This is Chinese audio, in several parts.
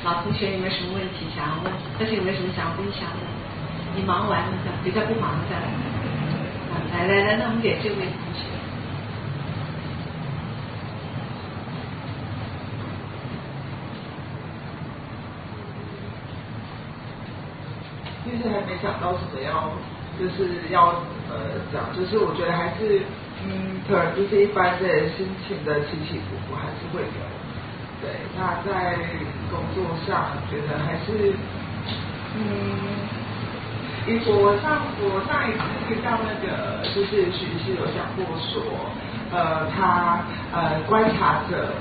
老同学有没有什么问题想要问，或是有没有什么想要分享的？你忙完了的，比较不忙的。来，那我们给这位同学。 其实还没想到什么要，就是要讲，就是我觉得还是可能就是一般的心情的起起伏伏还是会有。对，那在工作上觉得还是我上一次听到那个就是许医师有讲过说，他观察者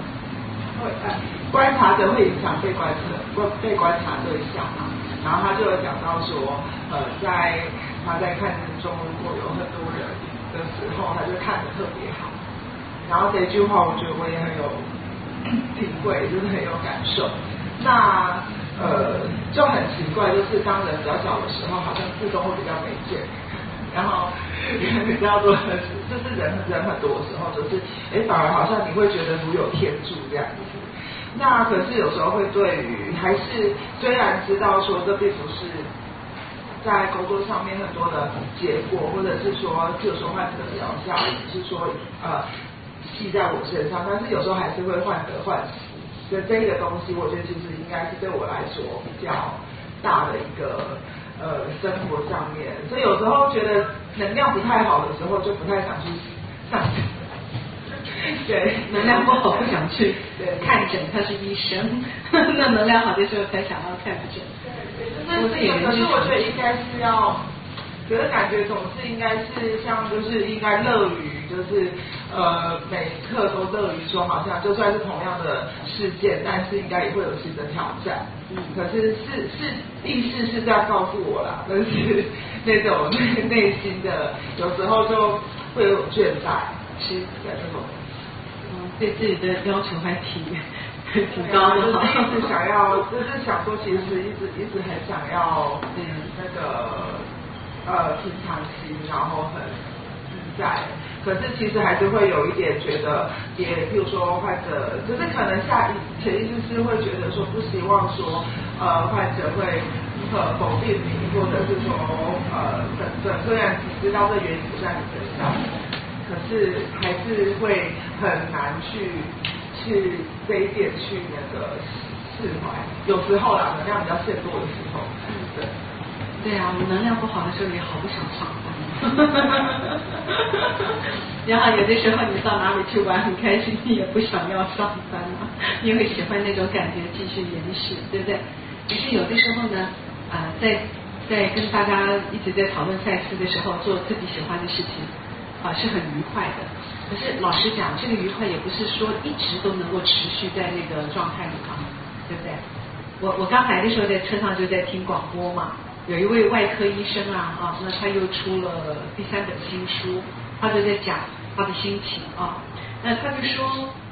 会影响被观察对象嘛。然后他就有讲到说，他在看中如果有很多人的时候，他就看得特别好。然后这句话我觉得我也很有体会，就是很有感受。那就很奇怪，就是当人比较小的时候，好像自动会比较没劲。然后人比较多的是，就是人很多的时候，就是反而好像你会觉得如有天助这样子。那可是有时候会对于还是虽然知道说这并不是在工作上面很多的结果，或者是说就说患者的疗效，是说系在我身上，但是有时候还是会患得患失。所以这个东西，我觉得其实应该是对我来说比较大的一个生活上面，所以有时候觉得能量不太好的时候，就不太想去上诊。对， 能量不好不想去看诊，他是医生，那能量好的时候才想要看诊。 可是我觉得应该是要，觉得感觉总是应该是像就是应该乐于就是每刻都乐于说，好像就算是同样的事件，但是应该也会有新的挑战。可是意识是这样告诉我啦，但是那种内心的有时候就会有倦怠，是的那种。 对自己的要求还挺高的， 就是一直想要，就是想说，其实一直很想要，那个平常心，然后很自在。可是其实还是会有一点觉得，比如说患者，就是可能潜意识是会觉得说，不希望说患者会否定你，或者是说虽然你知道这原因不在你身上。可是还是会很难去这一点去那个释怀，有时候啦，能量比较陷落的时候， 对啊，我能量不好的时候也好不想上班，然后有的时候你到哪里去玩很开心，你也不想要上班嘛，因为喜欢那种感觉继续延续，对不对？可是有的时候呢，在跟大家一直在讨论赛事的时候，做自己喜欢的事情。是很愉快的，可是老实讲，这个愉快也不是说一直都能够持续在那个状态里嘛，对不对？我刚来的时候在车上就在听广播嘛，有一位外科医生啊，那他又出了第3本新书，他就在讲他的心情啊，那他就说，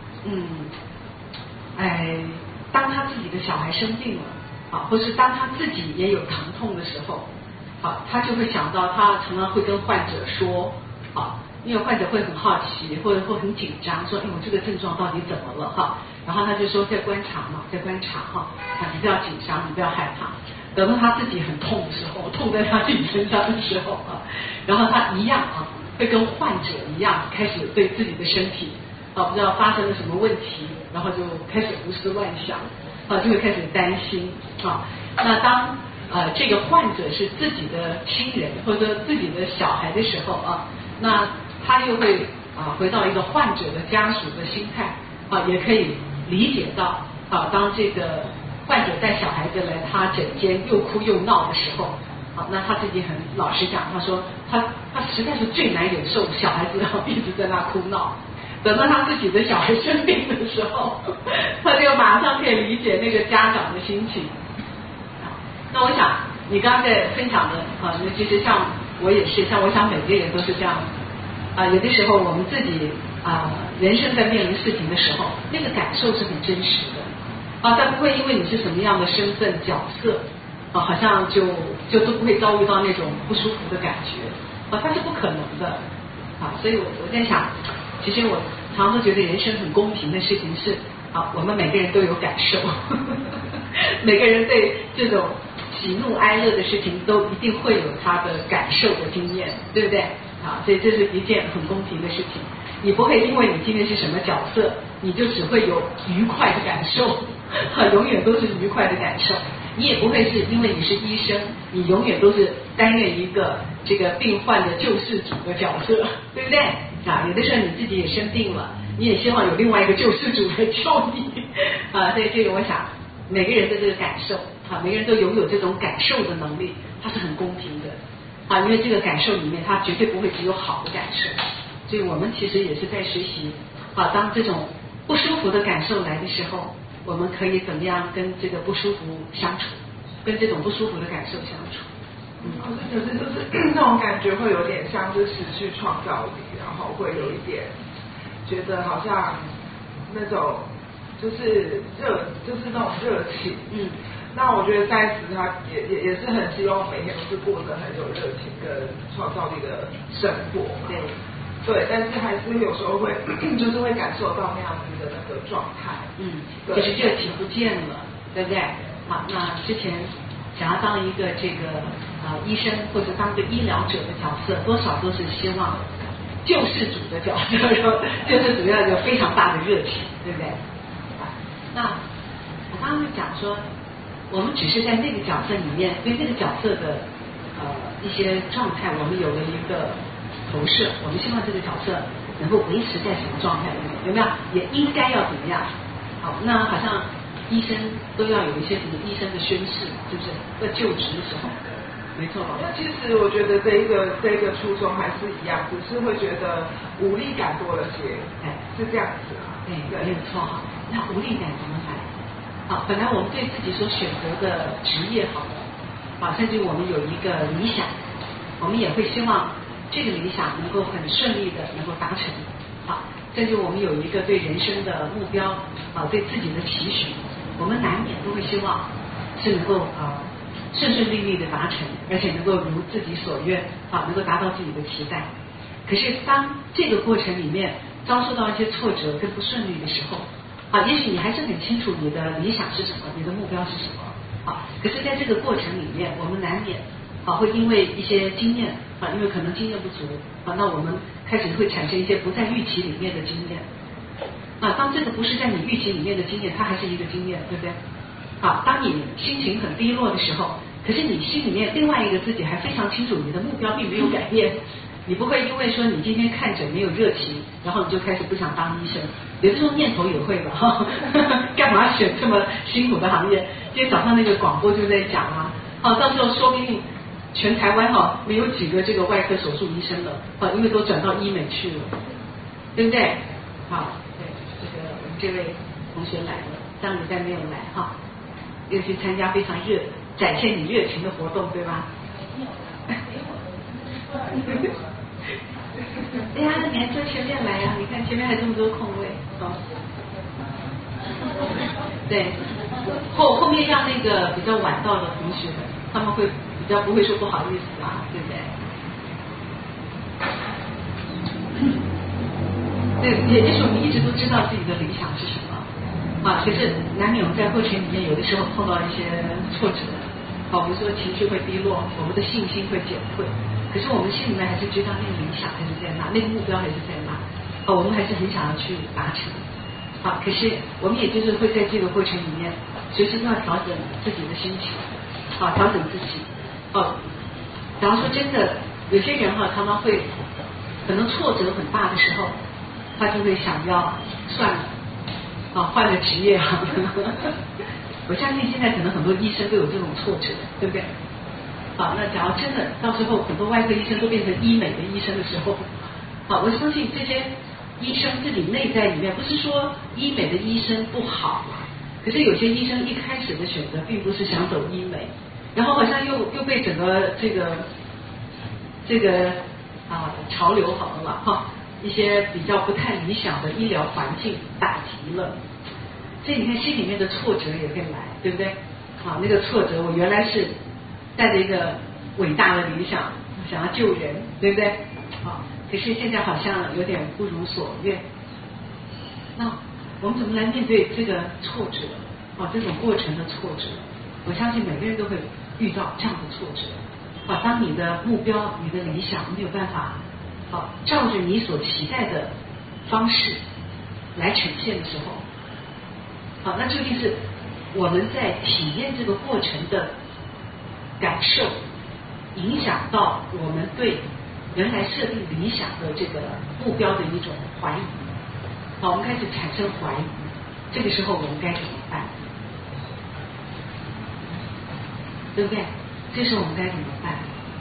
当他自己的小孩生病了啊，或是当他自己也有疼痛的时候，他就会想到他常常会跟患者说。因为患者会很好奇，或者会很紧张，说：“我这个症状到底怎么了？”哈，然后他就说：“在观察嘛，在观察哈，你不要紧张，你不要害怕。等到他自己很痛的时候，痛在他自己身上的时候然后他一样会跟患者一样，开始对自己的身体不知道发生了什么问题，然后就开始胡思乱想就会开始担心那当这个患者是自己的亲人或者说自己的小孩的时候那他又会回到一个患者的家属的心态也可以理解到当这个患者带小孩子来他诊间又哭又闹的时候那他自己很老实讲，他说他实在是最难忍受小孩子一直在那哭闹，等到他自己的小孩生病的时候，他就马上可以理解那个家长的心情。那我想你刚刚在分享的尤其是像我也是，像我想每个人都是这样有的时候我们自己人生在面临事情的时候，那个感受是很真实的但不会因为你是什么样的身份角色好像就都不会遭遇到那种不舒服的感觉它是不可能的所以我在想，其实我常常都觉得人生很公平的事情是我们每个人都有感受每个人对这种喜怒哀乐的事情都一定会有他的感受的经验，对不对？啊，所以这是一件很公平的事情。你不会因为你今天是什么角色，你就只会有愉快的感受，永远都是愉快的感受。你也不会是因为你是医生，你永远都是担任一个这个病患的救世主的角色，对不对？啊，有的时候你自己也生病了，你也希望有另外一个救世主来救你啊。所以这个我想每个人的这个感受啊，每个人都拥有这种感受的能力，它是很公平的啊，因为这个感受里面它绝对不会只有好的感受。所以我们其实也是在学习啊，当这种不舒服的感受来的时候，我们可以怎么样跟这个不舒服相处，跟这种不舒服的感受相处。 可是就是那种感觉会有点像是失去创造力，然后会有一点觉得好像那种就是那种热情。那我觉得赛斯他也是很希望每天都是过着很有热情跟创造力的生活嘛。对，但是还是有时候会就是会感受到那样子的那个状态。 就是热情不见了，对不对？好，那之前想要当一个这个医生或者当个医疗者的角色，多少都是希望救世主的角色，救世主要有非常大的热情，对不对？那我刚刚讲说，我们只是在那个角色里面对那个角色的一些状态，我们有了一个投射，我们希望这个角色能够维持在什么状态里面，有没有？也应该要怎么样？好，那好像医生都要有一些什么医生的宣誓，是不是？要就职的时候，没错吧？ 那其实我觉得这一个初衷还是一样，只是会觉得无力感多了些，是这样子啊。 对，没有错哈。那无力感怎么来？好，本来我们对自己所选择的职业好了，啊，甚至我们有一个理想，我们也会希望这个理想能够很顺利的能够达成，好，甚至我们有一个对人生的目标啊，对自己的期许，我们难免都会希望是能够顺顺利利的达成，而且能够如自己所愿啊，能够达到自己的期待。可是当这个过程里面遭受到一些挫折跟不顺利的时候啊，也许你还是很清楚你的理想是什么，你的目标是什么啊，可是在这个过程里面，我们难免会因为一些经验因为可能经验不足那我们开始会产生一些不在预期里面的经验当这个不是在你预期里面的经验，它还是一个经验，对不对？当你心情很低落的时候，可是你心里面另外一个自己还非常清楚你的目标并没有改变，你不会因为说你今天看诊没有热情，然后你就开始不想当医生，有的时候念头也会的干嘛选这么辛苦的行业？今天早上那个广播就在讲到时候说不定全台湾没有几个这个外科手术医生了因为都转到医美去了，对不对？对，这个我们这位同学来了，上礼拜没有来又去参加非常展现你热情的活动，对吧？哎呀，你还坐前面来你看前面还这么多空位对，后面让那个比较晚到的同学，他们会比较不会说不好意思对不对？对，也就是我们一直都知道自己的理想是什么可是难免我们在过程里面有的时候碰到一些挫折比如说情绪会低落，我们的信心会减退，可是我们心里面还是知道那个理想还是在那，那个目标还是在那我们还是很想要去达成可是我们也就是会在这个过程里面随时都要调整自己的心情调整自己假如说真的有些人他们会可能挫折很大的时候，他就会想要算了换了职业我相信现在可能很多医生都有这种挫折，对不对？那假如真的到时候很多外科医生都变成医美的医生的时候我相信这些医生自己内在里面不是说医美的医生不好可是有些医生一开始的选择并不是想走医美，然后好像又被整个这个潮流好了嘛一些比较不太理想的医疗环境打击了，所以你看心里面的挫折也会来，对不对？那个挫折我原来是带着一个伟大的理想想要救人，对不对？可是现在好像有点不如所愿，那我们怎么来面对这个挫折这种过程的挫折我相信每个人都会遇到这样的挫折。当你的目标、你的理想没有办法照着你所期待的方式来呈现的时候，那究竟是我们在体验这个过程的感受，影响到我们对原来设定理想的这个目标的一种怀疑。我们开始产生怀疑，这个时候我们该怎么办？对不对？这时候我们该怎么办？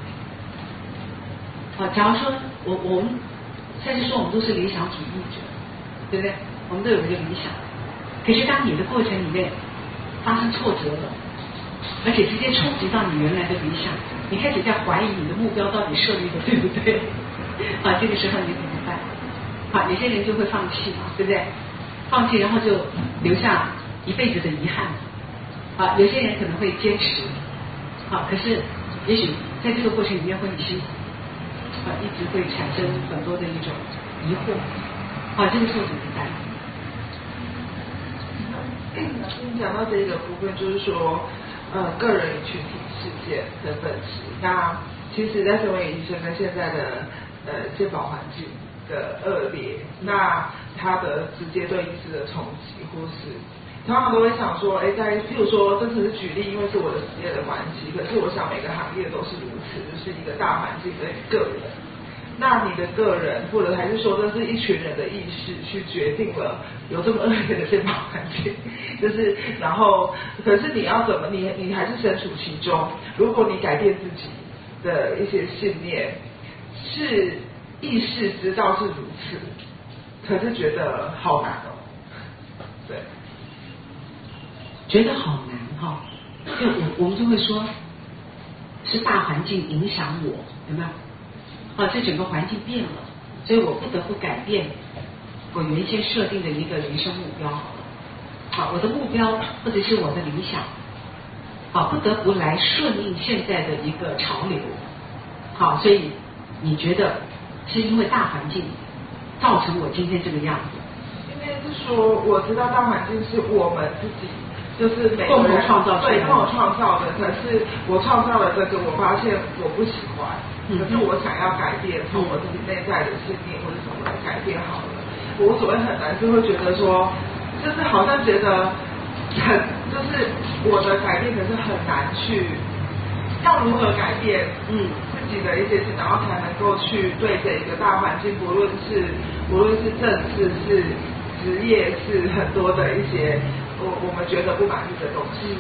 假如说我们再去说我们都是理想主义者，对不对？我们都有一个理想，可是当你的过程里面发生挫折了，而且直接冲击到你原来的理想，你开始在怀疑你的目标到底设立的对不对？这个时候你怎么办？有些人就会放弃嘛，对不对？放弃然后就留下一辈子的遗憾。有些人可能会坚持，可是也许在这个过程里面会很辛苦，一直会产生很多的一种疑惑。这个时候怎么办？ 讲到这个部分，就是说个人与群体事件的分析。那其实在身为医生跟现在的健保环境的恶劣，那它的直接对医师的冲击，或是通常都会想说，譬如说，这只是举例，因为是我的职业的关系，可是我想每个行业都是如此，就是一个大环境跟你个人。那你的个人，或者还是说这是一群人的意识去决定了有这么恶劣的健保环境，就是然后，可是你要怎么，你还是身处其中。如果你改变自己的一些信念，是意识知道是如此，可是觉得好难哦。对， 觉得好难因为我们就会说，是大环境影响我，有没有？这整个环境变了，所以我不得不改变我原先设定的一个人生目标。我的目标或者是我的理想，不得不来顺应现在的一个潮流。所以你觉得是因为大环境造成我今天这个样子？ 应该是说，我知道大环境是我们自己，就是每个人共同创造出来的， 对，共同创造的。可是我创造了这个，我发现我不喜欢。可是我想要改变，从我自己内在的信念或者什么来改变好了。我所谓很难，是会觉得说，就是好像觉得就是我的改变，可是很难去要如何改变自己的一些事，然后才能够去对这一个大环境，不论是政治、是职业，是很多的一些我们觉得不满意的东西。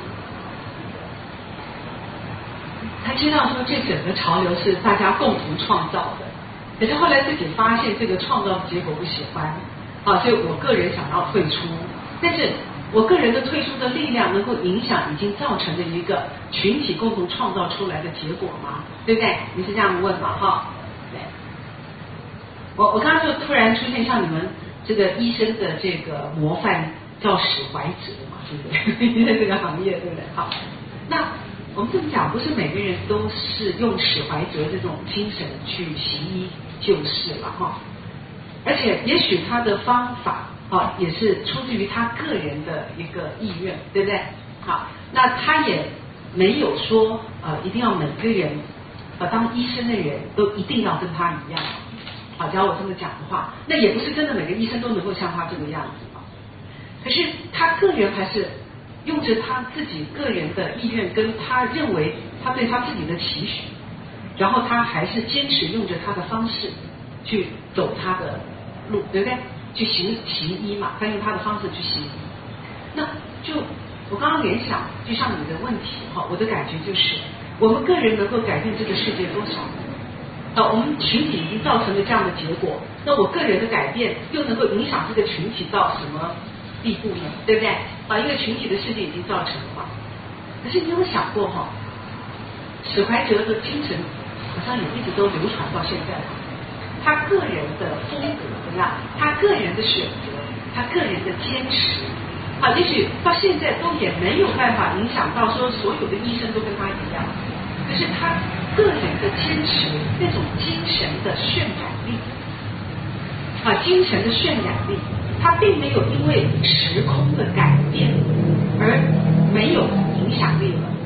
他知道说这整个潮流是大家共同创造的，可是后来自己发现这个创造的结果不喜欢，所以我个人想要退出，但是我个人的退出的力量能够影响已经造成的一个群体共同创造出来的结果吗？对不对？你是这样问嘛？对。我刚刚就突然出现像你们这个医生的这个模范叫史怀哲嘛，对不对？医生这个行业，对不对？好，那我们这么讲，不是每个人都是用史怀哲这种精神去行医救世了而且也许他的方法也是出自于他个人的一个意愿，对不对？好，那他也没有说一定要每个人当医生的人都一定要跟他一样。假如我这么讲的话，那也不是真的每个医生都能够像他这个样子可是他个人还是用着他自己个人的意愿，跟他认为他对他自己的期许，然后他还是坚持用着他的方式去走他的路，对不对？去行医嘛，他用他的方式去行医。那就我刚刚联想，就像你的问题我的感觉就是，我们个人能够改变这个世界多少？我们群体已经造成了这样的结果，那我个人的改变又能够影响这个群体到什么地步呢？对不对？一个群体的事件已经造成了嘛。可是你有没有想过史怀哲的精神好像也一直都流传到现在他个人的风格怎么样？他个人的选择，他个人的坚持也许到现在都也没有办法影响到说所有的医生都跟他一样，可是他个人的坚持，那种精神的渲染力精神的渲染力，它并没有因为时空的改变而没有影响力了。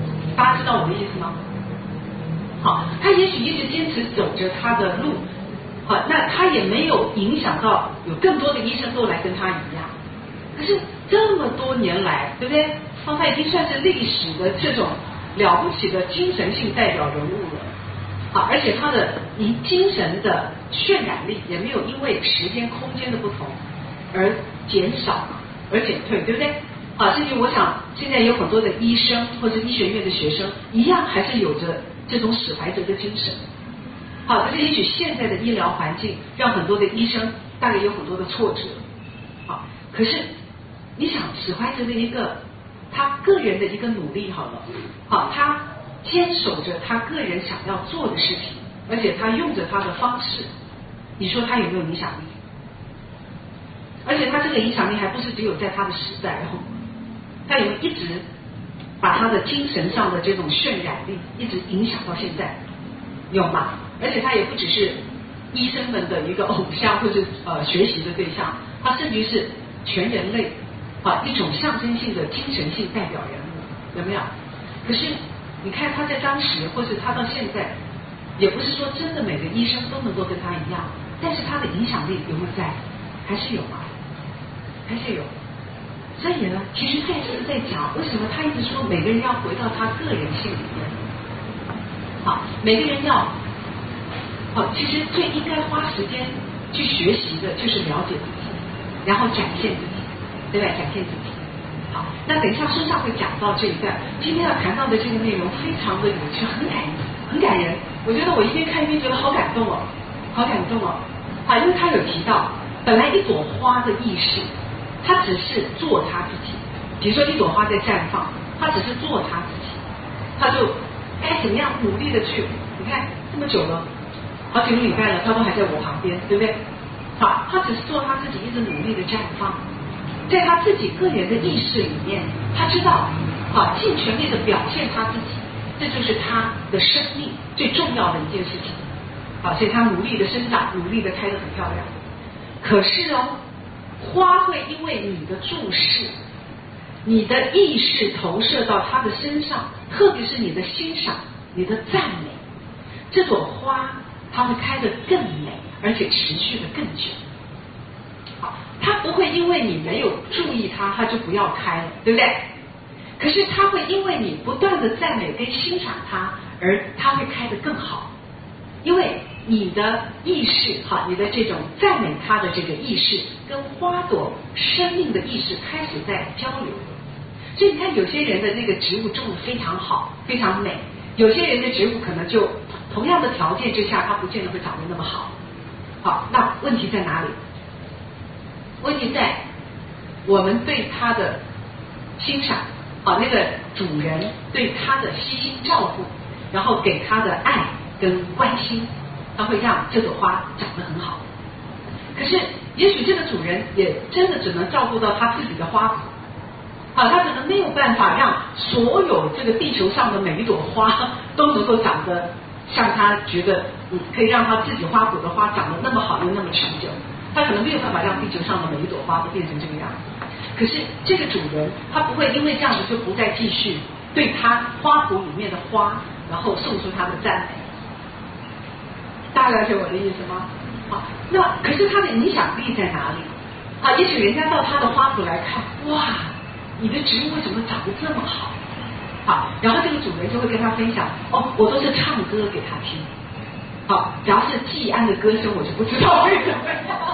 道我的意思吗？好，他也许一直坚持走着他的路，好，那他也没有影响到有更多的医生都来跟他一样。可是这么多年来，对不对？他已经算是历史的这种了不起的精神性代表人物了。好，而且他的精神的渲染力也没有因为时间空间的不同而减少而减退，对不对？啊，甚至我想现在有很多的医生或者医学院的学生一样还是有着这种史怀哲的精神。好，可是也许现在的医疗环境让很多的医生大概有很多的挫折。好，可是你想史怀哲的一个他个人的一个努力好了，好，他坚守着他个人想要做的事情，而且他用着他的方式，你说他有没有影响力？而且他这个影响力还不是只有在他的时代哦，他有没有一直把他的精神上的这种渲染力一直影响到现在？有吗？而且他也不只是医生们的一个偶像或者学习的对象，他甚至是全人类一种象征性的精神性代表人物，有没有？可是你看他在当时或是他到现在，也不是说真的每个医生都能够跟他一样，但是他的影响力有没有在？还是有吗？还是有。所以呢，其实他也是在讲为什么他一直说每个人要回到他个人性里面。好，每个人要其实最应该花时间去学习的就是了解自己，然后展现自己，对不对？展现自己。好，那等一下书上会讲到这一段，今天要谈到的这个内容非常的有趣，很感人。我觉得我一边看一边觉得好感动哦，好感动哦。好，因为他有提到，本来一朵花的意识，他只是做他自己。比如说一朵花在绽放，他只是做他自己，他就该怎么样努力的去。你看这么久了，好几个礼拜了，他都还在我旁边，对不对？好，他只是做他自己，一直努力的绽放。在他自己个人的意识里面，他知道尽全力的表现他自己，这就是他的生命最重要的一件事情。好，所以他努力的生长，努力的开得很漂亮。可是花会因为你的注视，你的意识投射到他的身上，特别是你的欣赏，你的赞美，这朵花它会开得更美，而且持续的更久。好，它不会因为你没有注意它，它就不要开了，对不对？可是它会因为你不断的赞美跟欣赏它，而它会开得更好。因为你的意识，你的这种赞美它的这个意识，跟花朵生命的意识开始在交流。所以你看，有些人的那个植物种得非常好，非常美；有些人的植物可能就同样的条件之下，它不见得会长得那么好。好，那问题在哪里？问题在我们对它的欣赏，那个主人对它的悉心照顾，然后给它的爱跟关心，它会让这朵花长得很好。可是也许这个主人也真的只能照顾到他自己的花圃，他可能没有办法让所有这个地球上的每一朵花都能够长得像他觉得可以让他自己花圃的花长得那么好又那么持久，他可能没有办法让地球上的每一朵花都变成这个样子。可是这个主人他不会因为这样子就不再继续对他花圃里面的花然后送出他的赞美。大家了解我的意思吗？那可是他的影响力在哪里？也许人家到他的花圃来看，哇，你的植物为什么长得这么好？好，然后这个主人就会跟他分享，我都是唱歌给他听。好，只要是季安的歌声，我就不知道为什么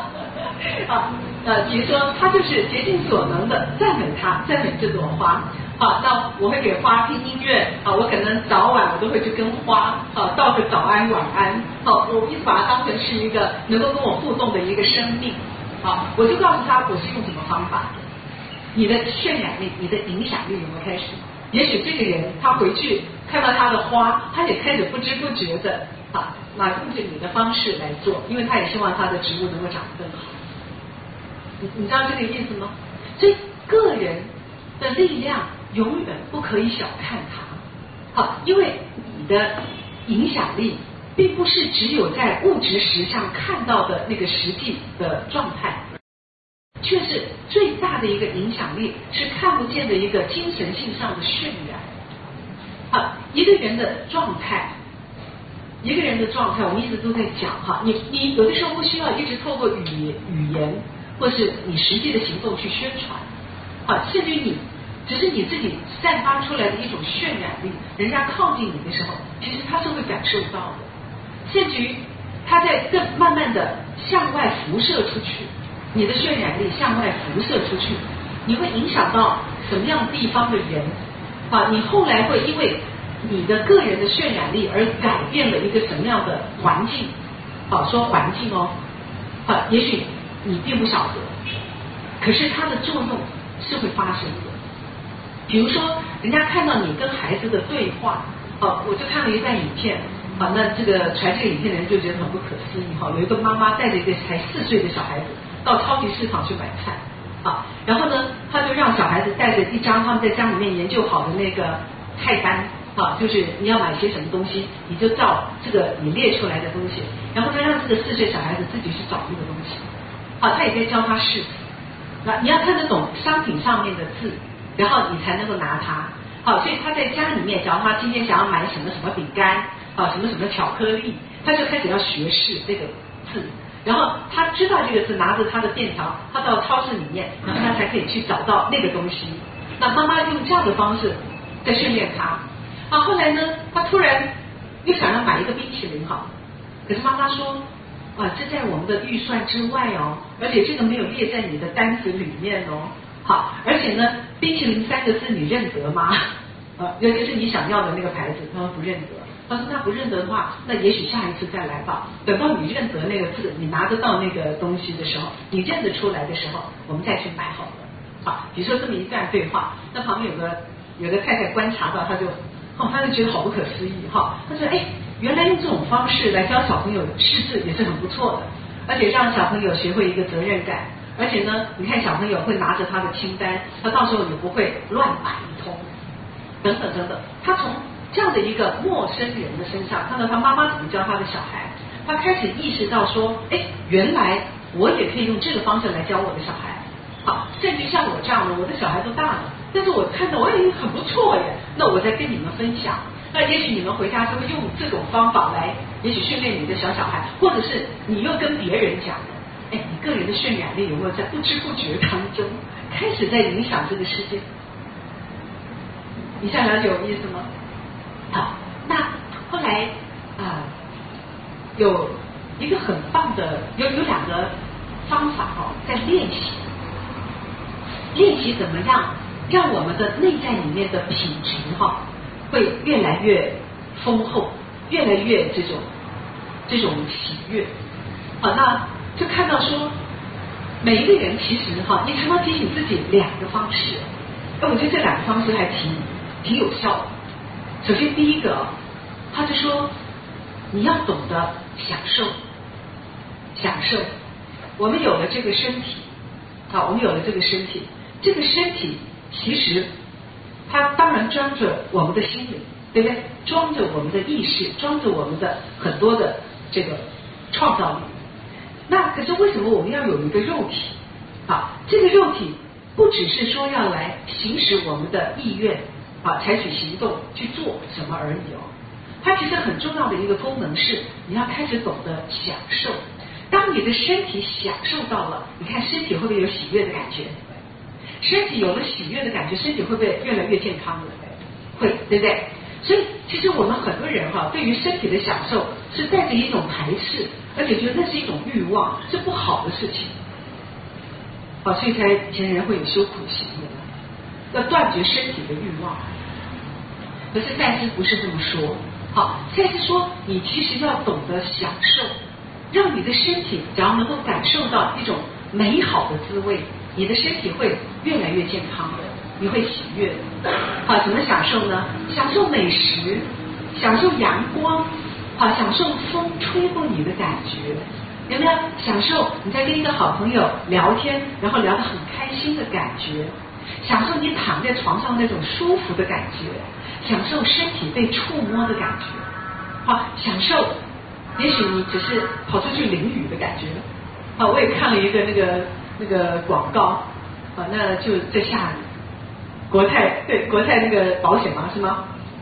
比如说他就是竭尽所能的赞美他，赞美这朵花。好，那我会给花听音乐，我可能早晚我都会去跟花道个早安晚安。好，我一直把它当成是一个能够跟我互动的一个生命。好，我就告诉他我是用什么方法。你的渲染力，你的影响力有没有开始？也许这个人他回去看到他的花，他也开始不知不觉的用着你的方式来做，因为他也希望他的植物能够长得更好。你知道这个意思吗？所以个人的力量永远不可以小看它。好，因为你的影响力并不是只有在物质实上看到的那个实际的状态，却是最大的一个影响力是看不见的一个精神性上的渲染。 一个人的状态，我们一直都在讲哈，你有的时候不需要一直透过语言或是你实际的行动去宣传，甚至于只是你自己散发出来的一种渲染力，人家靠近你的时候，其实他是会感受到的，甚至于他在更慢慢的向外辐射出去，你的渲染力向外辐射出去，你会影响到什么样地方的人你后来会因为你的个人的渲染力而改变了一个什么样的环境说环境也许你并不晓得，可是它的作用是会发生的。比如说人家看到你跟孩子的对话我就看了一段影片那这个传这个影片的人就觉得很不可思议有一个妈妈带着一个才4岁的小孩子到超级市场去买菜然后呢他就让小孩子带着一张他们在家里面研究好的那个菜单就是你要买些什么东西，你就照这个你列出来的东西，然后他让这个4岁小孩子自己去找那个东西他也在教他试你要看得懂商品上面的字，然后你才能够拿它所以他在家里面，假如他今天想要买什么什么饼干什么什么巧克力，他就开始要学识这个字，然后他知道这个字，拿着他的便条，他到超市里面，然后他才可以去找到那个东西。那妈妈用这样的方式在训练他后来呢他突然又想要买一个冰淇淋可是妈妈说这在我们的预算之外而且这个没有列在你的单子里面而且呢冰淇淋3个字你认得吗尤其是你想要的那个牌子，他说不认得。他说那不认得的话，那也许下一次再来吧，等到你认得那个字，你拿得到那个东西的时候，你认得出来的时候，我们再去买好了比如说这么一段对话，那旁边有个太太观察到，他就觉得好不可思议他说原来用这种方式来教小朋友识字也是很不错的，而且让小朋友学会一个责任感，而且呢你看小朋友会拿着他的清单，他到时候也不会乱买一通等等等等。他从这样的一个陌生人的身上看到他妈妈怎么教他的小孩，他开始意识到说原来我也可以用这个方式来教我的小孩甚至像我这样的，我的小孩都大了，但是我看到很不错耶，那我在跟你们分享，那也许你们回家就会用这种方法来也许训练你的小孩，或者是你又跟别人讲你个人的渲染力有没有在不知不觉当中开始在影响这个世界？你想了解我的意思吗？那后来有一个很棒的有2个方法在练习怎么样让我们的内在里面的品质会越来越丰厚，越来越这种喜悦那就看到说每一个人其实你常常提醒自己2个方式，我觉得这2个方式还挺有效的。首先第一个他就说你要懂得享受，我们有了这个身体这个身体其实它当然装着我们的心灵，对不对？装着我们的意识，装着我们的很多的这个创造力。那可是为什么我们要有一个肉体这个肉体不只是说要来行使我们的意愿采取行动去做什么而已它其实很重要的一个功能是你要开始懂得享受。当你的身体享受到了，你看身体会不会有喜悦的感觉？身体有了喜悦的感觉，身体会不会越来越健康了？会，对不对？所以其实我们很多人对于身体的享受是带着一种排斥，而且觉得那是一种欲望，是不好的事情所以才以前人会有修苦行的，要断绝身体的欲望。可是赛斯不是这么说赛斯说你其实要懂得享受，让你的身体只要能够感受到一种美好的滋味，你的身体会越来越健康的，你会喜悦怎么享受呢？享受美食，享受阳光享受风吹过你的感觉，有没有享受你在跟一个好朋友聊天，然后聊得很开心的感觉，享受你躺在床上那种舒服的感觉，享受身体被触摸的感觉享受也许你只是跑出去淋雨的感觉我也看了一个那个广告那就在下雨，国泰那个保险嘛是吗？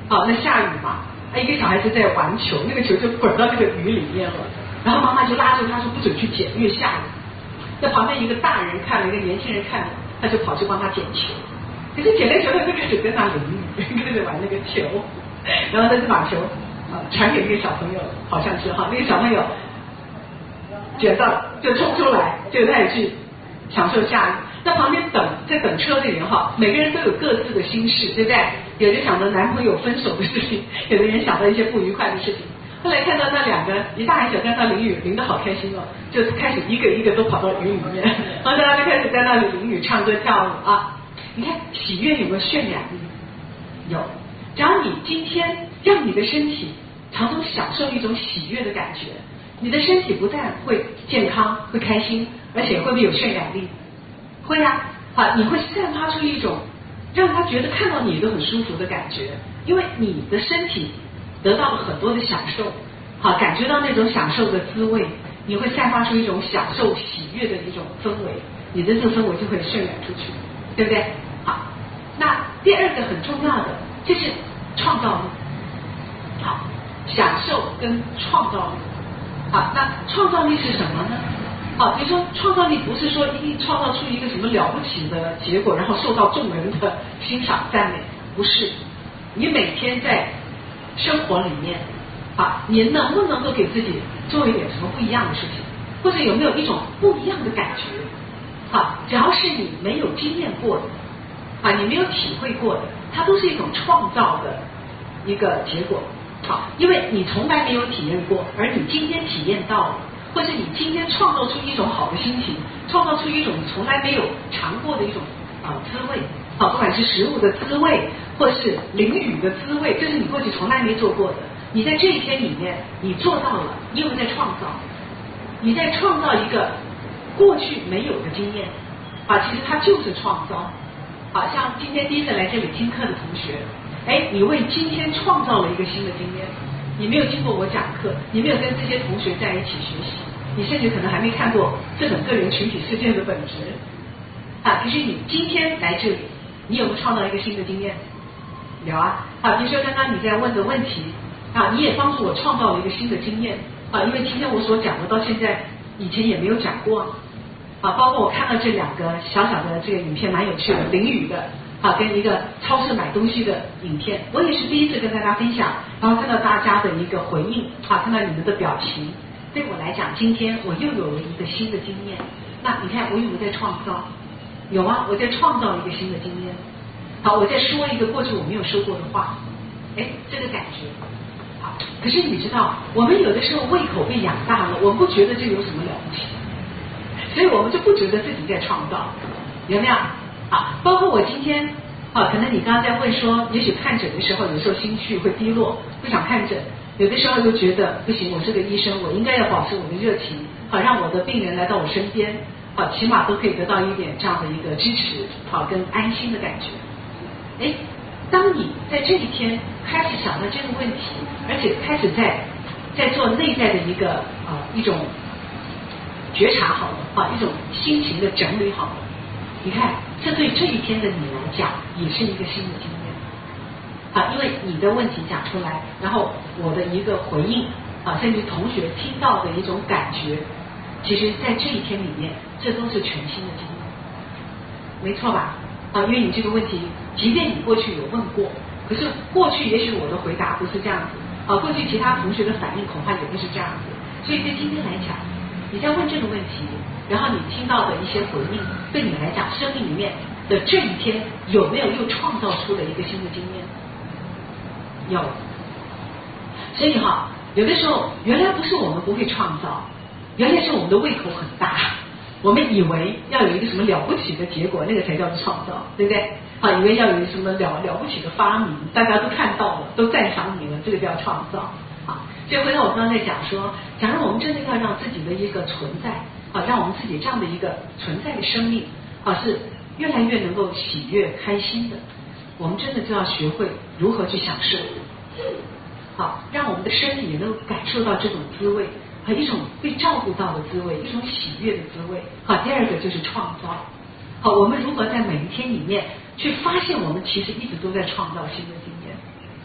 好，那下雨嘛，一个小孩子在玩球，那个球就滚到那个雨里面了，然后妈妈就拉住他说不准去捡，因为下雨。在旁边一个大人看了，一个年轻人看了，他就跑去帮他捡球。可是捡了球，他就开始跟他淋雨，开始玩那个球，然后他就把球传给那个小朋友，好像是哈，那个小朋友捡到就冲出来，就开始去享受下雨。在旁边在等车的人哈，每个人都有各自的心事，对不对？有人想着男朋友分手的事情，有的人想到一些不愉快的事情。后来看到那两个一大一小跟他淋雨，淋得好开心哦，就开始一个一个都跑到雨里面，然后大家就开始在那里淋雨、唱歌、跳舞啊。你看喜悦有没有渲染力？有。只要你今天让你的身体常常享受一种喜悦的感觉，你的身体不但会健康、会开心，而且会不会有渲染力？会啊，你会散发出一种让他觉得看到你都很舒服的感觉，因为你的身体得到了很多的享受，感觉到那种享受的滋味，你会散发出一种享受喜悦的一种氛围，你的这个氛围就会渲染出去，对不对？好，那第二个很重要的就是创造力。好，享受跟创造力。好，那创造力是什么呢？比如说创造力不是说一定创造出一个什么了不起的结果，然后受到众人的欣赏赞美，不是。你每天在生活里面，你能不能够给自己做一点什么不一样的事情，或者有没有一种不一样的感觉？只要是你没有经验过的，你没有体会过的，它都是一种创造的一个结果。因为你从来没有体验过，而你今天体验到了，或是你今天创造出一种好的心情，创造出一种你从来没有尝过的一种滋味，不管是食物的滋味，或是淋雨的滋味，这是你过去从来没做过的。你在这一天里面，你做到了，你有没有在创造？你在创造一个过去没有的经验，其实它就是创造。像今天第一次来这里听课的同学，你为今天创造了一个新的经验。你没有经过我讲课，你没有跟这些同学在一起学习，你甚至可能还没看过这种个人群体事件的本质。可是你今天来这里，你有没有创造一个新的经验？有啊。比如说刚刚你在问的问题，你也帮助我创造了一个新的经验。因为今天我所讲的到现在以前也没有讲过。包括我看到这两个小小的这个影片蛮有趣的，淋雨的。跟一个超市买东西的影片，我也是第一次跟大家分享，然后看到大家的一个回应，看到你们的表情，对我来讲，今天我又有了一个新的经验。那你看我有没有在创造？有啊，我在创造一个新的经验。我在说一个过去我没有说过的话，这个感觉。可是你知道，我们有的时候胃口被养大了，我们不觉得这有什么了不起，所以我们就不觉得自己在创造，有没有？包括我今天，可能你刚刚在问说，也许看诊的时候，有时候心绪会低落，不想看诊，有的时候又觉得不行，我是个医生，我应该要保持我的热情，让我的病人来到我身边，起码都可以得到一点这样的一个支持，跟安心的感觉。当你在这一天开始想到这个问题，而且开始在做内在的一种觉察好了，一种心情的整理好了。你看，这对这一天的你来讲也是一个新的经验。因为你的问题讲出来，然后我的一个回应，甚至同学听到的一种感觉，其实在这一天里面，这都是全新的经验，没错吧？因为你这个问题，即便你过去有问过，可是过去也许我的回答不是这样子，过去其他同学的反应恐怕也不是这样子，所以对今天来讲，你在问这个问题，然后你听到的一些回应，对你来讲，生命里面的这一天有没有又创造出了一个新的经验？有。所以有的时候原来不是我们不会创造，原来是我们的胃口很大，我们以为要有一个什么了不起的结果，那个才叫做创造，对不对？以为要有什么了不起的发明，大家都看到了，都赞赏你了，这个叫创造。所以回到我刚刚在讲说，假如我们真的要让自己的一个存在，让我们自己这样的一个存在的生命，是越来越能够喜悦开心的，我们真的就要学会如何去享受，让我们的身体也能够感受到这种滋味，一种被照顾到的滋味，一种喜悦的滋味。第二个就是创造。我们如何在每一天里面去发现我们其实一直都在创造新的经验。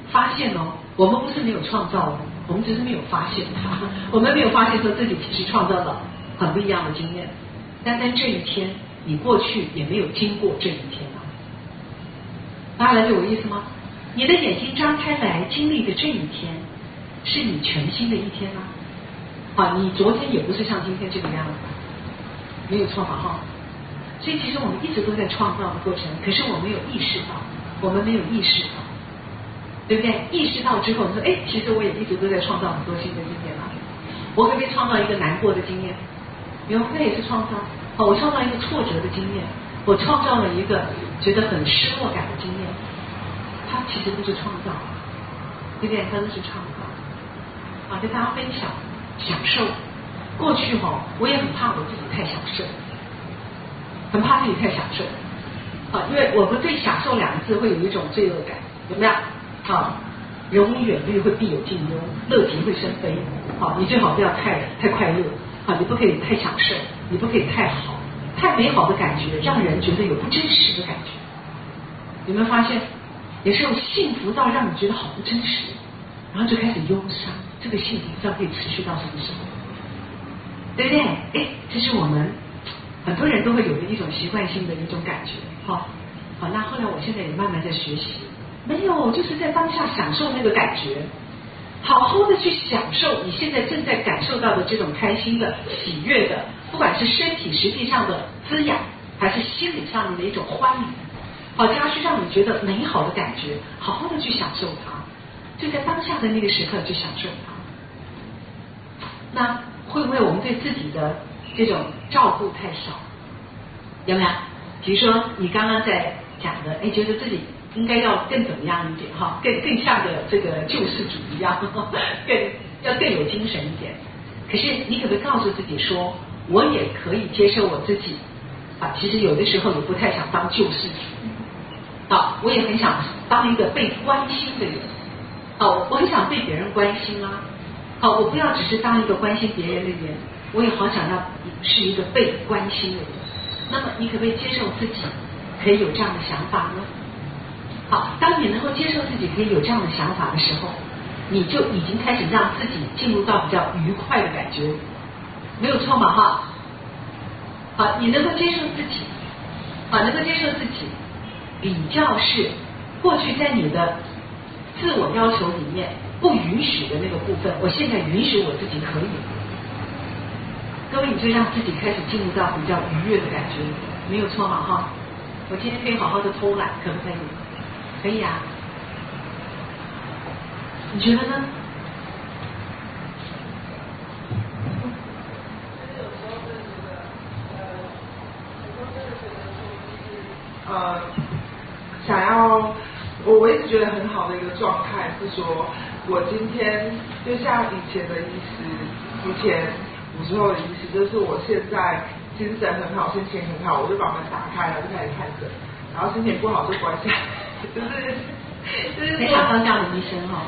发现哦，我们不是没有创造，我们只是没有发现它，我们没有发现说自己其实创造了很不一样的经验。单单这一天，你过去也没有经过这一天啊。大家了解我意思吗？你的眼睛张开来经历的这一天，是你全新的一天啊。啊，你昨天也不是像今天这个样子，没有错吧？哈。所以其实我们一直都在创造的过程，可是我没有意识到，我们没有意识到，对不对？意识到之后，你说，哎，其实我也一直都在创造很多新的经验啊。我可不可以创造一个难过的经验？有，那也是创造。哦，我创造一个挫折的经验，我创造了一个觉得很失落感的经验，它其实都是创造，对不对？它都是创造。啊，跟大家分享享受。过去哈，我也很怕我自己太享受。很怕自己太享受，啊，因为我们对享受两个字会有一种罪恶感，有没有？啊，人无远虑，会必有近忧，乐极会生悲。好，你最好不要太快乐，啊，你不可以太享受，你不可以太好，太美好的感觉让人觉得有不真实的感觉。有没有发现？有时候幸福到让你觉得好不真实，然后就开始忧伤，这个幸福不知道可以持续到什么时候，对不对？哎，这是我们很多人都会有的一种习惯性的一种感觉，好，那后来我现在也慢慢在学习，没有，就是在当下享受那个感觉，好好的去享受你现在正在感受到的这种开心的、喜悦的，不管是身体实际上的滋养，还是心理上面的一种欢愉，好，它是让你觉得美好的感觉，好好的去享受它，就在当下的那个时刻去享受它。那会不会我们对自己的这种照顾太少？有没有？比如说你刚刚在讲的，哎，觉得自己应该要更怎么样一点哈，更像个这个救世主一样，更有精神一点。可是你可不可以告诉自己说，我也可以接受我自己啊？其实有的时候也不太想当救世主啊，我也很想当一个被关心的人啊，我很想被别人关心啊。好，我不要只是当一个关心别人的人，我也好想要是一个被关心的人。那么你可不可以接受自己可以有这样的想法呢？好，当你能够接受自己可以有这样的想法的时候，你就已经开始让自己进入到比较愉快的感觉，没有错嘛哈。好，你能够接受自己，能够接受自己，比较是过去在你的自我要求里面不允许的那个部分，我现在允许我自己可以。各位，你就让自己开始进入到比较愉悦的感觉，没有错嘛哈。我今天可以好好的偷懒，可不可以？可以啊。你觉得呢？ 想要我一直觉得很好的一个状态是说，我今天就像以前的医师，以前古时候的医师，就是我现在精神很好，心情很好，我就把门打开了，就开始看诊，然后心情不好就关下，就是很想当这样的医生哈。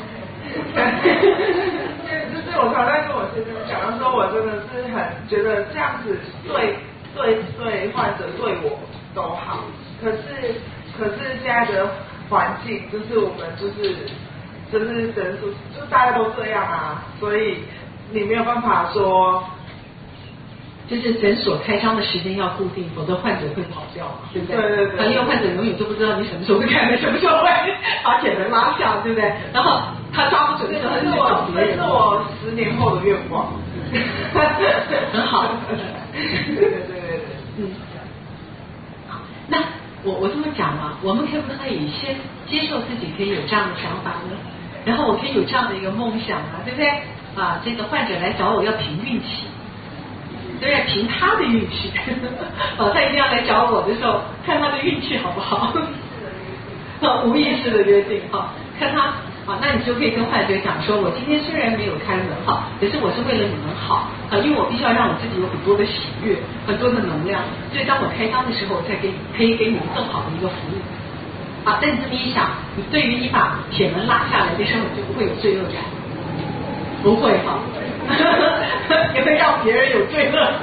就是我常在跟我先生讲，说我真的是很觉得这样子对患者对我都好，可是现在的环境就是我们就是诊所就大家都这样啊，所以你没有办法说， 就是诊所开张的时间要固定，否则患者会跑掉嘛，对不对？ 对对对。 因为患者永远都不知道你什么时候会开，什么时候会把铁门拉下，对不对？然后他抓不准的时候，他就找别人。 这是我10年后的愿望。 很好。 对。 那我这么讲嘛，我们可不可以先接受自己可以有这样的想法呢？然后我可以有这样的一个梦想啊，对不对？啊，这个患者来找我要凭运气，对不对？凭他的运气，他一定要来找我的时候，看他的运气好不好？无意识的约定哈，看他。那你就可以跟患者讲说，我今天虽然没有开门哈，可是我是为了你们好因为我必须要让我自己有很多的喜悦，很多的能量，所以当我开张的时候，我才可以给你们更好的一个服务但你这么一想，你对于你把铁门拉下来的时候，你就不会有罪恶感，不会哈，也会让别人有罪恶感。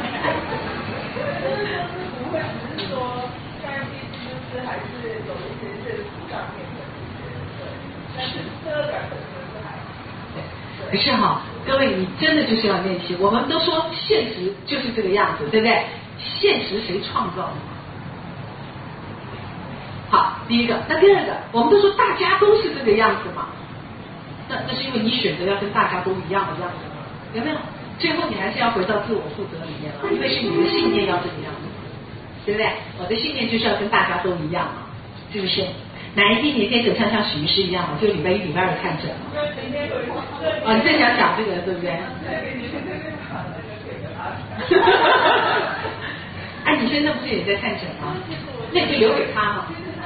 不会，只是说现在毕竟就是还是有一些现实上面的，但是这个感可是哈，各位你真的就是要练习。我们都说现实就是这个样子，对不对？现实谁创造的？好，第一个，那第二个，我们都说大家都是这个样子嘛，那是因为你选择要跟大家都一样的样子，有没有？最后你还是要回到自我负责里面了，因为是你的信念要这个样子，对不对？我的信念就是要跟大家都一样嘛，是不是？哪一天你可以走向像许医师一样嘛？就礼拜一、礼拜二看诊嘛。哦，你正想讲这个，对不对？哎，你现在不是也在看诊吗？那你就留给他嘛。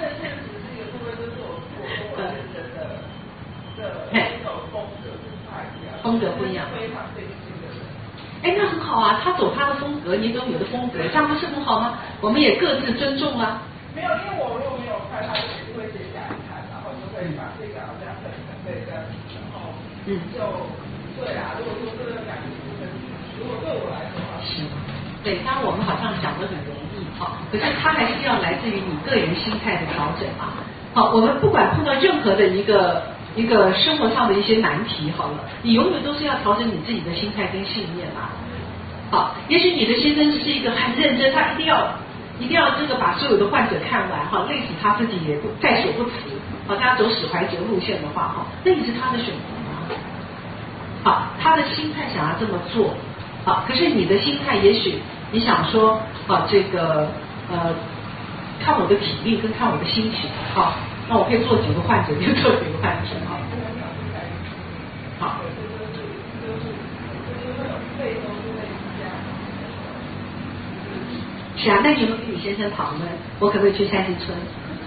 风格不一样。哎，那很好啊，他走他的风格，你走你的风格，这样不是很好吗？我们也各自尊重啊。 没有，因为我如果没有看，他就会接下来看，然后就会把这个好像很对的，然后就对啊。如果说这个感觉不分，如果对我来说的话是。 对，当然我们好像讲得很容易哈，可是它还是要来自于你个人心态的调整嘛。好，我们不管碰到任何的一个生活上的一些难题，好了，你永远都是要调整你自己的心态跟信念嘛。好，也许你的先生是一个很认真，他一定要这个把所有的患者看完哈，累死他自己也在所不辞。好，他走史怀哲路线的话哈，那也是他的选择嘛。好，他的心态想要这么做。好，可是你的心态，也许你想说，这个看我的体力跟看我的心情，好，那我可以做几个患者就做几个患者，好。是啊，那你有没有跟你先生讨论，我可不可以去三十村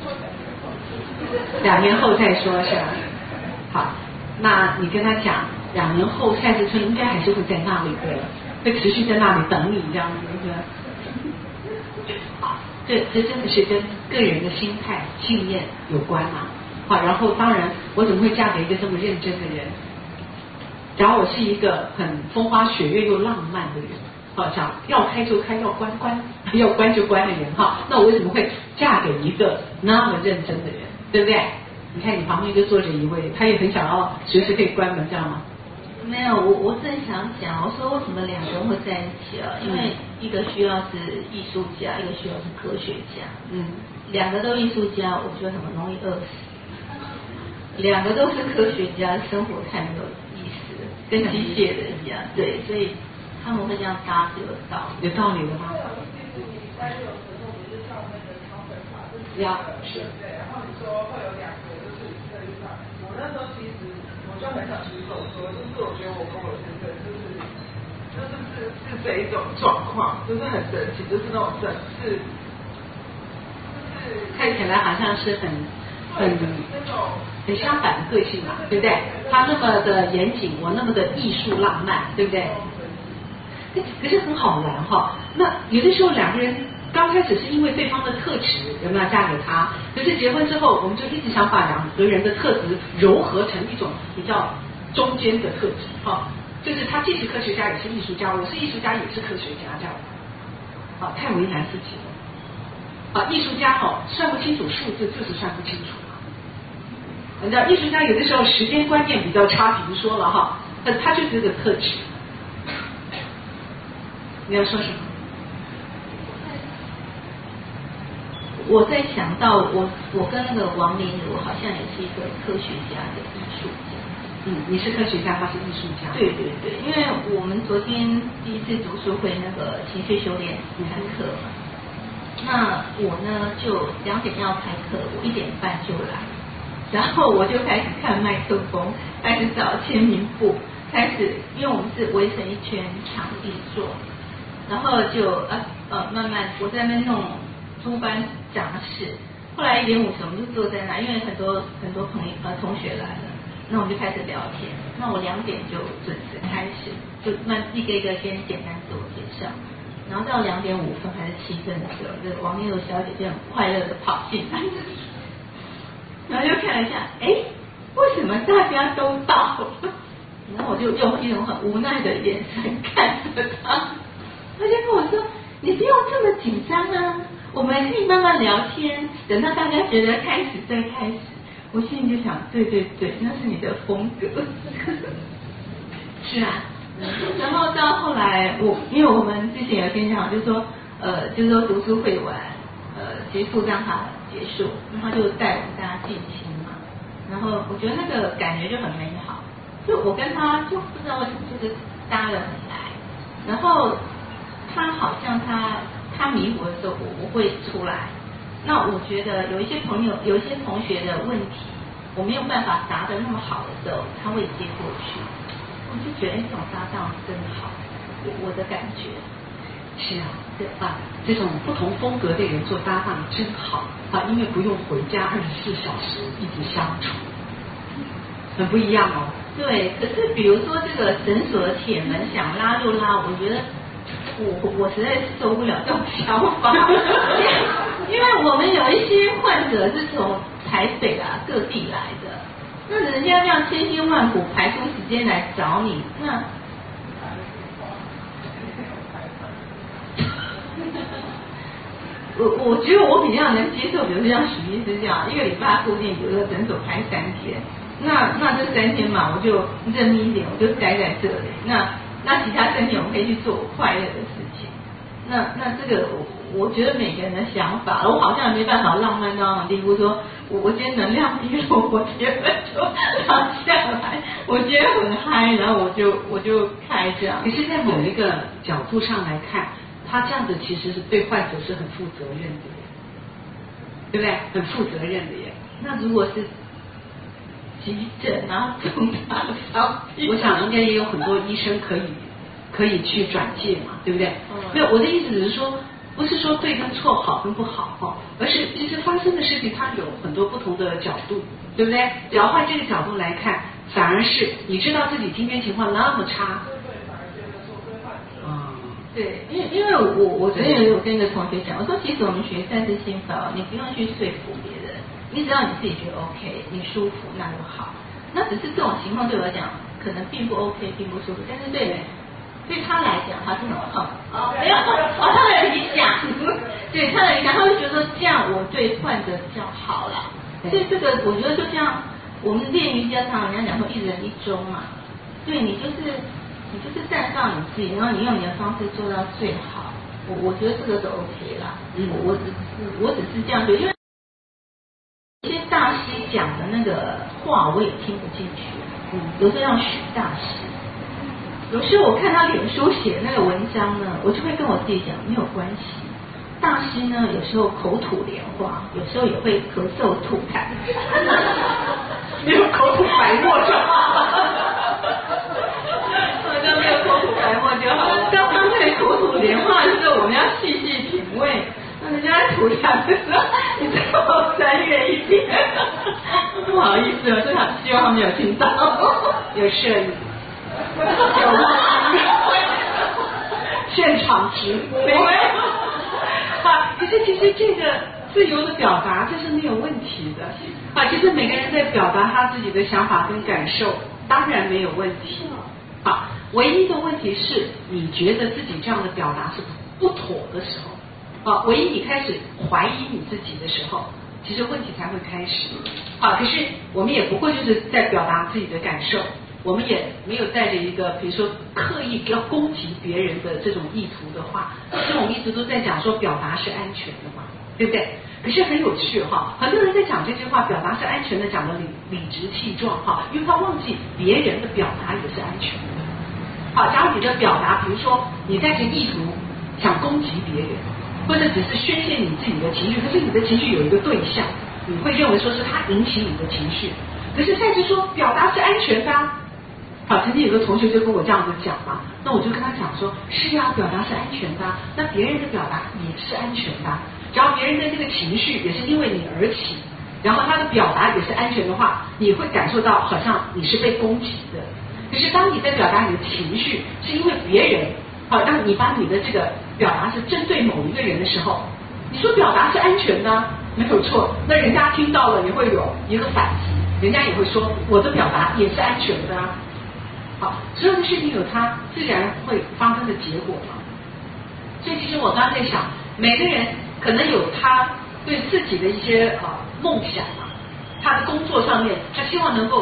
？2年后再说，是吧？好，那你跟他讲，2年后赛事村应该还是会在那里的，会持续在那里等你这样子，是吧？好，这真的是跟个人的心态、信念有关嘛。好，然后当然，我怎么会嫁给一个这么认真的人？假如我是一个很风花雪月又浪漫的人，好，想要开就开，要关要关就关的人哈，那我为什么会嫁给一个那么认真的人，对不对？你看你旁边就坐着一位，他也很想要随时可以关门，这样吗？ 没有，我正想讲，我说为什么2个人会在一起啊？因为一个需要是艺术家，一个需要是科学家。2个都艺术家，我觉得很容易饿死。2个都是科学家，生活太没有意思了，跟机械人一样。对，所以他们会这样搭是有道理。 有道理的吗？ 要是对，然后你说会有2个，就是这一块。我那时候其实我就很想举手说，就是我觉得我跟我先生是这一种状况，就是很神奇，就是那种就是看起来好像是很相反的个性嘛，对不对？他那么的严谨，我那么的艺术浪漫，对不对？可是很好玩哈。那有的时候2个人刚开始是因为对方的特质有没有嫁给他，可是结婚之后，我们就一直想把2个人的特质糅合成一种比较中间的特质哈，就是他既是科学家也是艺术家，我是艺术家也是科学家这样，啊，太为难自己了。啊，艺术家算不清楚数字就是算不清楚嘛。你知道艺术家有的时候时间观念比较差，比如说了哈，他就是这个特质。你要说什么？ 我在想到我跟那个王麟如好像也是一个科学家的艺术家。 你是科学家，他是艺术家。 对对对，因为我们昨天第一次读书会那个情绪修炼开课嘛，那我呢就2点要开课，我1点半就来，然后我就开始看麦克风，开始找签名簿，开始因为我们是围成一圈墙壁坐，然后就慢慢我在那边弄诸般杂事，后来1点50我们就坐在那，因为很多同学来了。那我们就开始聊天，那我2点就准时开始，就一个一个先简单自我介绍，然后到2点5分还是7分的时候，这个王丽茹小姐就很快乐的跑进来，然后就看了一下，为什么大家都到了？然后我就用一种很无奈的眼神看着他，他就跟我说：“你不用这么紧张啊，我们可以慢慢聊天，等到大家觉得开始再开始。”我心里就想，对对对，那是你的风格。 是啊，然后到后来因为我们之前有先讲，就是说读书会完，结束让它结束，然后就带我们大家静心嘛，然后我觉得那个感觉就很美好，就我跟他就不知道为什么就是搭得很来，然后他好像他迷糊的时候我会出来，那我觉得有一些朋友有一些同学的问题我没有办法答得那么好的时候，他会接过去，我就觉得这种搭档真好，我的感觉。 是啊，对啊，这种不同风格的人做搭档真好啊，因为不用回家24小时一直相处，很不一样哦。 对，可是比如说这个诊所的铁门想拉就拉，我觉得我实在是受不了这种想法，因为我们有一些患者是从台北啊各地来的，那人家这样千辛万苦排出时间来找你，那我觉得我比较能接受，比如说像许医师这样，一个礼拜固定有一个诊所开3天，那这3天嘛，我就认命一点，我就待在这里。那其他3天我可以去做我快乐的事情。那这个我觉得每个人的想法，我好像没办法浪漫到那种地步，说我今天能量低落，我今天就躺下来，我今天很嗨，然后我就开这样。 可是，在某一个角度上来看，他这样子其实是对患者是很负责任的耶，对不对？很负责任的耶。 那如果是急诊然后重大伤病， 我想应该也有很多医生可以去转介嘛，对不对？没有，我的意思只是说，不是说对跟错好跟不好哈，而是其实发生的事情它有很多不同的角度，对不对？只要换这个角度来看，反而是你知道自己今天情况那么差。 对，因为我昨天有跟一个同学讲，我说其实我们学赛事心法，你不用去说服别人，你只要你自己觉得 OK， 你舒服那就好。那只是这种情况对我来讲，可能并不 OK， 并不舒服，但是对他来讲，他是很没有他的理想，对他的理想，他会觉得说这样我对患者比较好了。所以这个我觉得就像我们练瑜伽常人家讲说一人一中嘛，对你就是绽放你自己，然后你用你的方式做到最好。我觉得这个是 OK 啦。我只是这样觉得，因为有些大师讲的那个话我也听不进去。有时候像许大师，有时候我看他脸书写那个文章呢，我就会跟我自己讲没有关系。大师呢，有时候口吐莲花，有时候也会咳嗽吐痰， 没有口吐白沫就好。 没有口吐白沫就好了。刚刚在口吐莲花的时候，我们要细细品味。那人家在吐痰的时候，你最好站远一点。不好意思，我真的希望他们有听到。 有摄影，有现场直播。可是其实这个自由的表达这是没有问题的啊。其实每个人在表达他自己的想法跟感受，当然没有问题。好，唯一的问题是你觉得自己这样的表达是不妥的时候啊，唯一你开始怀疑你自己的时候，其实问题才会开始啊。可是我们也不过就是在表达自己的感受，我们也没有带着一个比如说刻意要攻击别人的这种意图的话，因为我们一直都在讲说表达是安全的嘛，对不对？可是很有趣哈，很多人在讲这句话，表达是安全的，讲的理直气壮哈，因为他忘记别人的表达也是安全的。好，假如你的表达，比如说你带着意图想攻击别人，或者只是宣泄你自己的情绪，可是你的情绪有一个对象，你会认为说是他引起你的情绪。可是赛斯说表达是安全的啊。好，曾经有个同学就跟我这样子讲嘛，那我就跟他讲说，是啊，表达是安全的啊，那别人的表达也是安全的啊，只要别人的这个情绪也是因为你而起，然后他的表达也是安全的话，你会感受到好像你是被攻击的。可是当你在表达你的情绪是因为别人，好，当你把你的这个表达是针对某一个人的时候，你说表达是安全的啊，没有错，那人家听到了也会有一个反击，人家也会说我的表达也是安全的啊。好，所有的事情有它自然会发生的结果嘛。所以其实我刚刚在想，每个人可能有他对自己的一些梦想啊，他的工作上面，他希望能够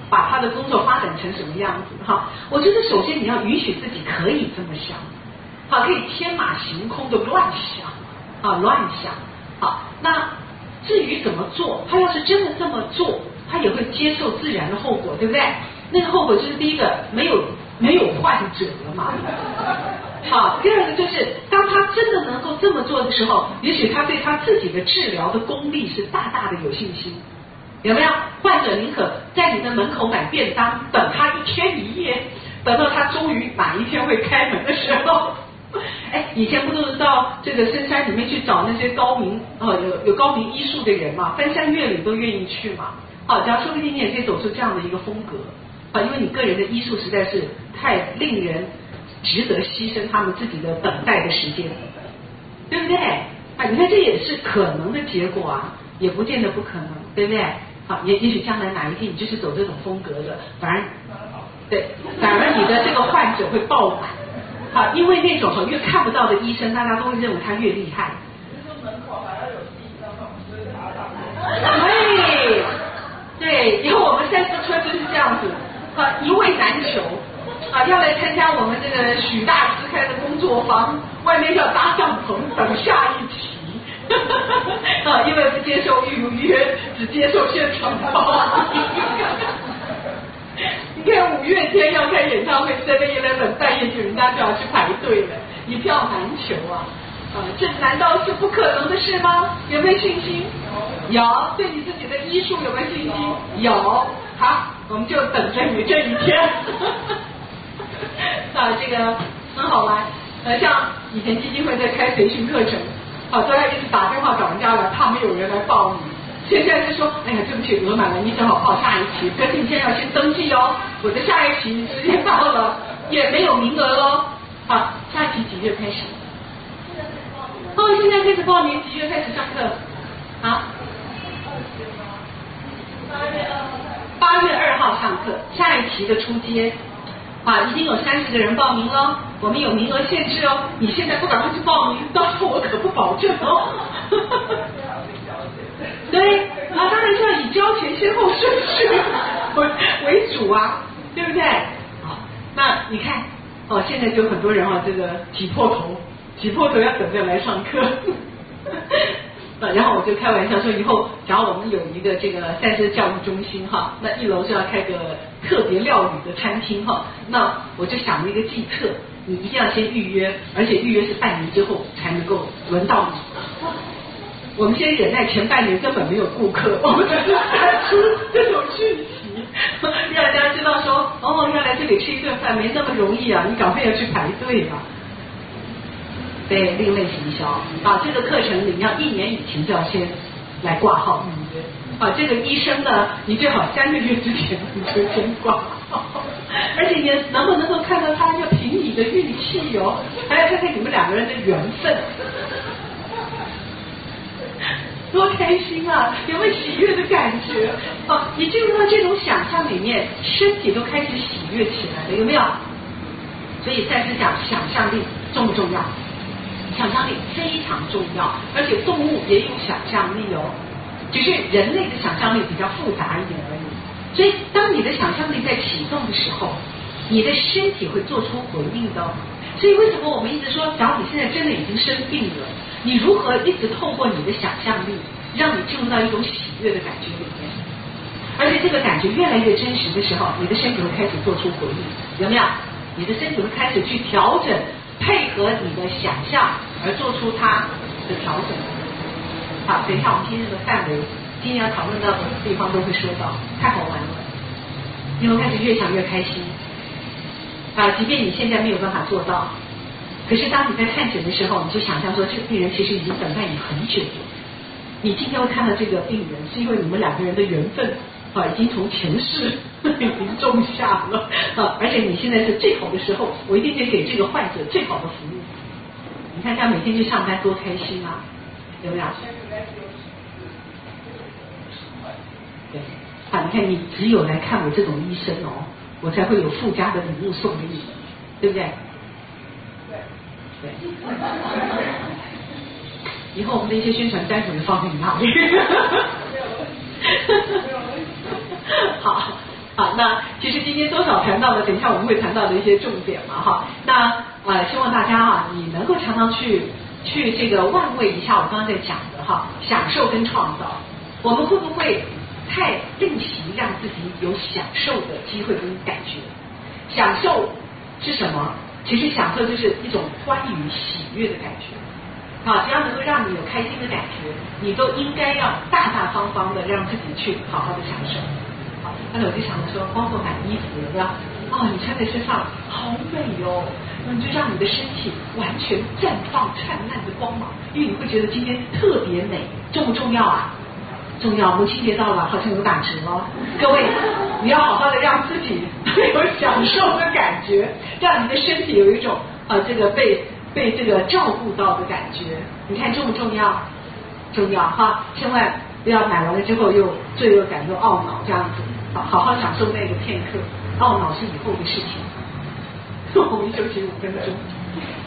把他的工作发展成什么样子哈。我觉得首先你要允许自己可以这么想，好，可以天马行空的乱想啊，乱想。好，那至于怎么做，他要是真的这么做，他也会接受自然的后果，对不对？那个后果就是第一个没有患者了嘛。好，第二个就是当他真的能够这么做的时候，也许他对他自己的治疗的功力是大大的有信心。有没有？患者宁可在你的门口买便当，等他1天1夜，等到他终于哪一天会开门的时候。哎，以前不都是到这个深山里面去找那些高明有高明医术的人嘛，翻山越岭都愿意去嘛。好，只要说不定你也可以走出这样的一个风格啊，因为你个人的医术实在是太令人值得牺牲他们自己的等待的时间，对不对？啊，你看这也是可能的结果啊，也不见得不可能，对不对？好，也许将来哪一天你就是走这种风格的，反而你的这个患者会爆满。好，因为那种越看不到的医生，大家都会认为他越厉害。 门口还要有地让我们追打。 对，以后我们3四村就是这样子啊，一位难求啊，要来参加我们这个许大师开的工作坊，外面要搭帐篷等下一期。啊，因为不接受预约，只接受现场报名。你看5月天要开演唱会，7-11半夜人家就要去排队了，一票难求啊！这难道是不可能的事吗？有没有信心？有。对你自己的医术有没有信心？有。好，我们就等着你这一天。啊，这个很好玩。像以前基金会在开培训课程，都要一直打电话找人家来，怕没有人来报名。现在就说，哎呀，对不起，额满了，你只好报下一期。可是你现在要先登记哦，我的下一期时间到了，也没有名额喽。好，下一期几月开始？现在开始报名，几月开始上课？啊？8月2号上课，下一期的初阶。啊，已经有30个人报名了，我们有名额限制哦。你现在不赶快去报名，到时候我可不保证哦。对啊，当然是要以交钱先后顺序为主啊，对不对？好，那你看现在就很多人这个挤破头要等着来上课。然后我就开玩笑说，以后假如我们有一个这个赛事教育中心那1楼就要开个特别料理的餐厅那我就想了一个计策，你一定要先预约，而且预约是半年之后才能够轮到你。我们先忍耐前半年根本没有顾客，我们只是传出这种讯息，让大家知道说，要来这里吃一顿饭没那么容易啊，你赶快要去排队啊。对，另类行销啊，这个课程你要1年以前就要先来挂号预约啊。这个医生呢，你最好3个月之前你就先挂号，而且你能不能够看到他要凭你的运气哦，还要看看你们2个人的缘分。多开心啊！有没有喜悦的感觉？你进入到这种想象里面，身体都开始喜悦起来了，有没有？所以再次讲，想象力重不重要？想象力非常重要，而且动物也有想象力哦，只是人类的想象力比较复杂一点而已。所以当你的想象力在启动的时候，你的身体会做出回应的。所以为什么我们一直说，假如你现在真的已经生病了，你如何一直透过你的想象力，让你进入到一种喜悦的感觉里面，而且这个感觉越来越真实的时候，你的身体会开始做出回应，有没有？你的身体会开始去调整，配合你的想象而做出它的调整。好，等一下我们今天的范围，今天要讨论到的地方都会说到，太好玩了，你会开始越想越开心。即便你现在没有办法做到，可是当你在看诊的时候，你就想象说，这个病人其实已经等待你很久了。你今天会看到这个病人，是因为你们2个人的缘分已经从前世已经种下了而且你现在是最好的时候，我一定得给这个患者最好的服务。你看他每天去上班多开心啊，有没有？对，你看你只有来看我这种医生我才会有附加的礼物送给你，对不对？对。以后我们的一些宣传单子就放在你那里。好， 好，那其实今天多少谈到了，等一下我们会谈到的一些重点嘛哈。那希望大家啊，你能够常常去这个玩味一下我刚刚在讲的哈，享受跟创造。我们会不会太练习让自己有享受的机会跟感觉？享受是什么？其实享受就是一种欢愉喜悦的感觉。好，只要能够让你有开心的感觉，你都应该要大大方方的让自己去好好的享受。好，那我就想着说，包括买衣服有没有？哦，你穿在身上好美哦，那你就让你的身体完全绽放灿烂的光芒，因为你会觉得今天特别美，重不重要啊？重要。母亲节到了，好像有打折哦。各位，你要好好的让自己有享受的感觉，让你的身体有一种这个被这个照顾到的感觉。你看重不重要？重要哈！千万不要买完了之后又罪恶感又懊恼这样子。好好享受那个片刻，懊恼是以后的事情。我们休息5分钟。